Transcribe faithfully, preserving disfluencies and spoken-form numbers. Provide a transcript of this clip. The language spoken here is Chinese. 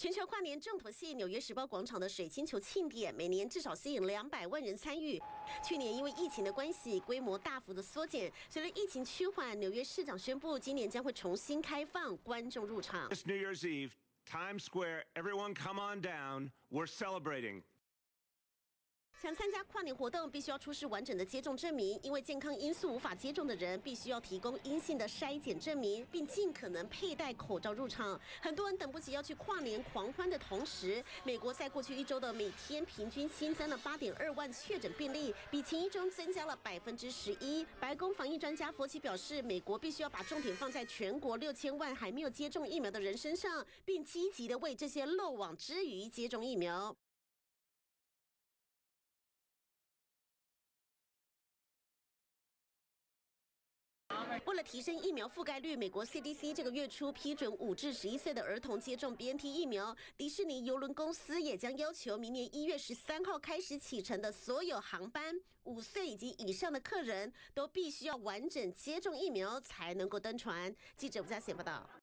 全球跨年重头戏纽约时报广场的水晶球庆典，每年至少吸引两百万人参与。去年因为疫情的关系，规模大幅的缩减。随着疫情趋缓，纽约市长宣布，今年将会重新开放观众入场。 This New Year's Eve, Times Square, everyone come on down. We're celebrating. 想参加跨年活动，必须要出示完整的接种证明，因为健康因素无法接种的人，必须要提供阴性的筛检证明，并尽可能佩戴口罩入场。很多人等不及要去跨年狂欢的同时，美国在过去一周的每天平均新增了 八点二万确诊病例，比前一周增加了百分之十一。白宫防疫专家佛奇表示，美国必须要把重点放在全国六千万还没有接种疫苗的人身上，并积极的为这些漏网之鱼接种疫苗。为了提升疫苗覆盖率，美国 C D C 这个月初批准五至十一岁的儿童接种 B N T 疫苗。迪士尼邮轮公司也将要求明年一月十三号开始启程的所有航班，五岁以及以上的客人都必须要完整接种疫苗才能够登船。记者吴嘉贤报道。